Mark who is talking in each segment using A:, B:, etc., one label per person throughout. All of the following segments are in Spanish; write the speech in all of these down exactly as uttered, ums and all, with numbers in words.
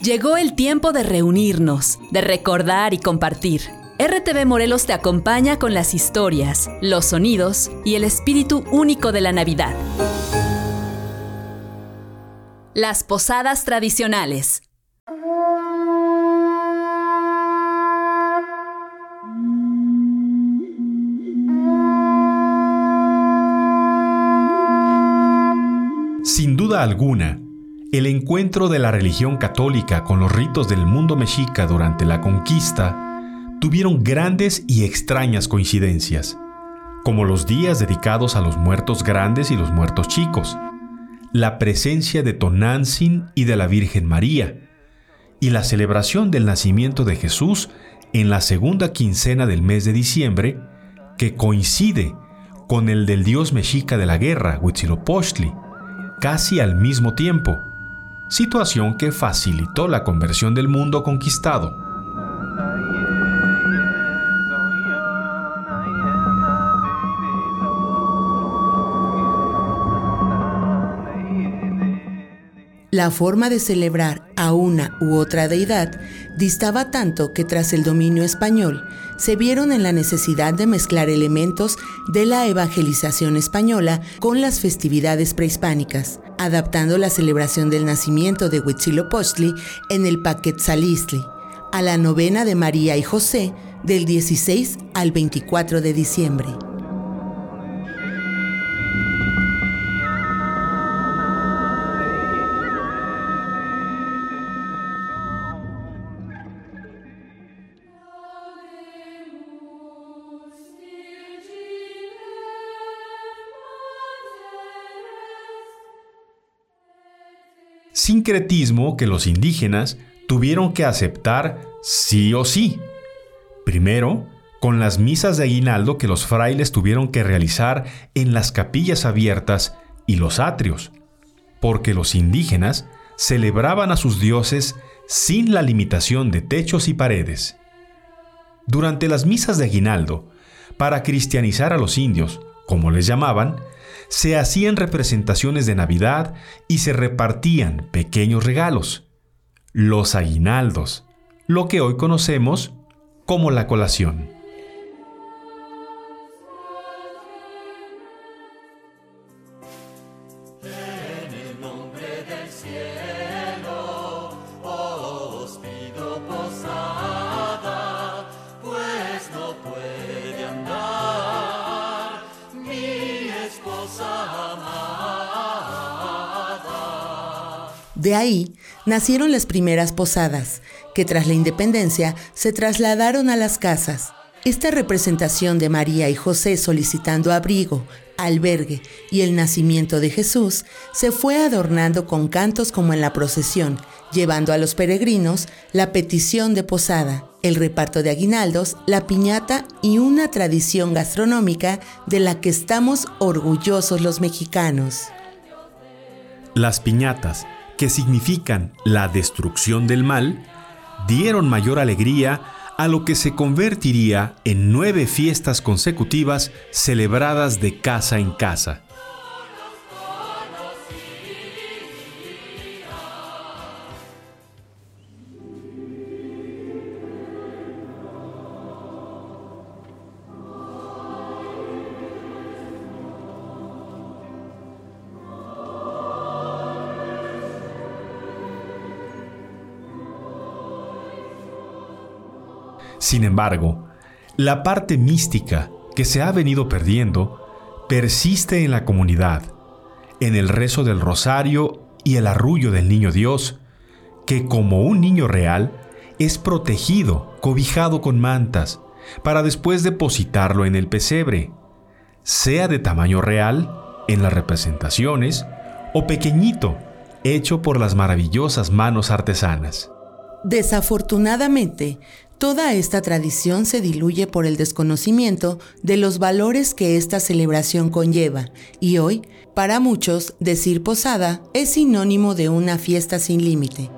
A: Llegó el tiempo de reunirnos, de recordar y compartir. R T V Morelos te acompaña con las historias, los sonidos y el espíritu único de la Navidad. Las posadas tradicionales.
B: Sin duda alguna, el encuentro de la religión católica con los ritos del mundo mexica durante la conquista tuvieron grandes y extrañas coincidencias, como los días dedicados a los muertos grandes y los muertos chicos, la presencia de Tonantzin y de la Virgen María, y la celebración del nacimiento de Jesús en la segunda quincena del mes de diciembre, que coincide con el del dios mexica de la guerra, Huitzilopochtli, casi al mismo tiempo, situación que facilitó la conversión del mundo conquistado.
C: La forma de celebrar a una u otra deidad distaba tanto que tras el dominio español se vieron en la necesidad de mezclar elementos de la evangelización española con las festividades prehispánicas, adaptando la celebración del nacimiento de Huitzilopochtli en el Paquetzalistli a la novena de María y José del dieciséis al veinticuatro de diciembre.
B: Sincretismo que los indígenas tuvieron que aceptar sí o sí. Primero, con las misas de aguinaldo que los frailes tuvieron que realizar en las capillas abiertas y los atrios, porque los indígenas celebraban a sus dioses sin la limitación de techos y paredes. Durante las misas de aguinaldo, para cristianizar a los indios, como les llamaban, se hacían representaciones de Navidad y se repartían pequeños regalos, los aguinaldos, lo que hoy conocemos como la colación.
C: De ahí nacieron las primeras posadas, que tras la independencia se trasladaron a las casas. Esta representación de María y José solicitando abrigo, albergue y el nacimiento de Jesús se fue adornando con cantos como en la procesión, llevando a los peregrinos la petición de posada, el reparto de aguinaldos, la piñata y una tradición gastronómica de la que estamos orgullosos los mexicanos.
B: Las piñatas, que significan la destrucción del mal, dieron mayor alegría a lo que se convertiría en nueve fiestas consecutivas celebradas de casa en casa. Sin embargo, la parte mística que se ha venido perdiendo persiste en la comunidad, en el rezo del rosario y el arrullo del niño Dios, que como un niño real es protegido, cobijado con mantas, para después depositarlo en el pesebre, sea de tamaño real en las representaciones o pequeñito, hecho por las maravillosas manos artesanas.
C: Desafortunadamente, toda esta tradición se diluye por el desconocimiento de los valores que esta celebración conlleva, y hoy, para muchos, decir posada es sinónimo de una fiesta sin límite.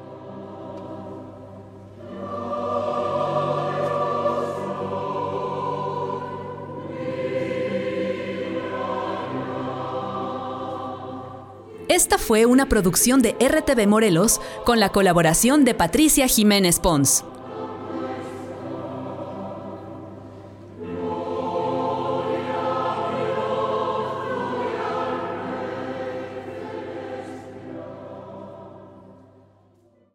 A: Esta fue una producción de R T V Morelos con la colaboración de Patricia Jiménez Pons.